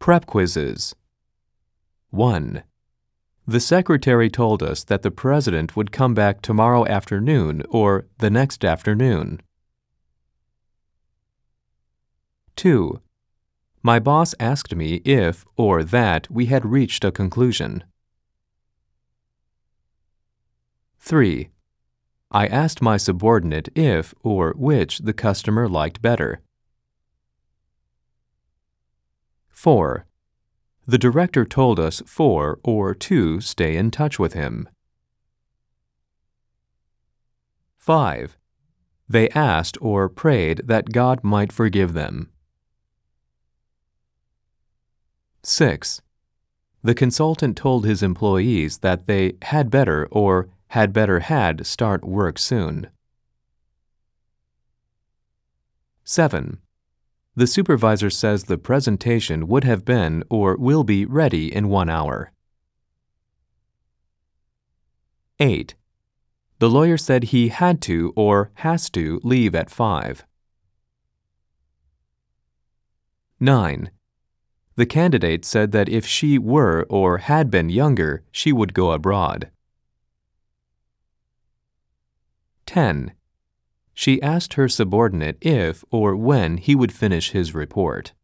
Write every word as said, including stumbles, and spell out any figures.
Prep quizzes. one. The secretary told us that the president would come back tomorrow afternoon or the next afternoon. two. My boss asked me if or that we had reached a conclusion. three. I asked my subordinate if or which the customer liked better. four. The director told us for or to stay in touch with him. five. They asked or prayed that God might forgive them. six. The consultant told his employees that they had better or had better had start work soon. seven. The supervisor says the presentation would have been or will be ready in one hour. eight. The lawyer said he had to or has to leave at five. nine. The candidate said that if she were or had been younger, she would go abroad. ten. She asked her subordinate if or when he would finish his report.